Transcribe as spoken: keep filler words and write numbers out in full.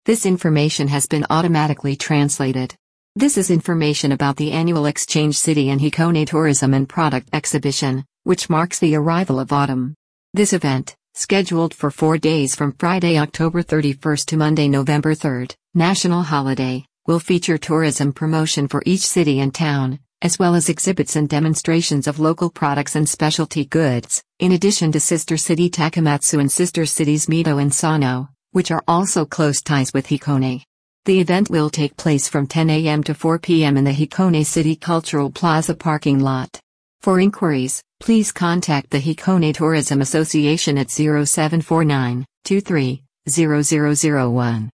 This information has been automatically translated. This is information about the annual Exchange City and Hikone Tourism and Product Exhibition, which marks the arrival of autumn. This event, scheduled for four days from Friday, October thirty-first to Monday, November third, national holiday, will feature tourism promotion for each city and town, as well as exhibits and demonstrations of local products and specialty goods, in addition to sister city Takamatsu and sister cities Mito and Sano, which are also close ties with Hikone. The event will take place from ten a m to four p m in the Hikone City Cultural Plaza parking lot. For inquiries, please contact the Hikone Tourism Association at zero seven four nine, two three, zero zero zero one.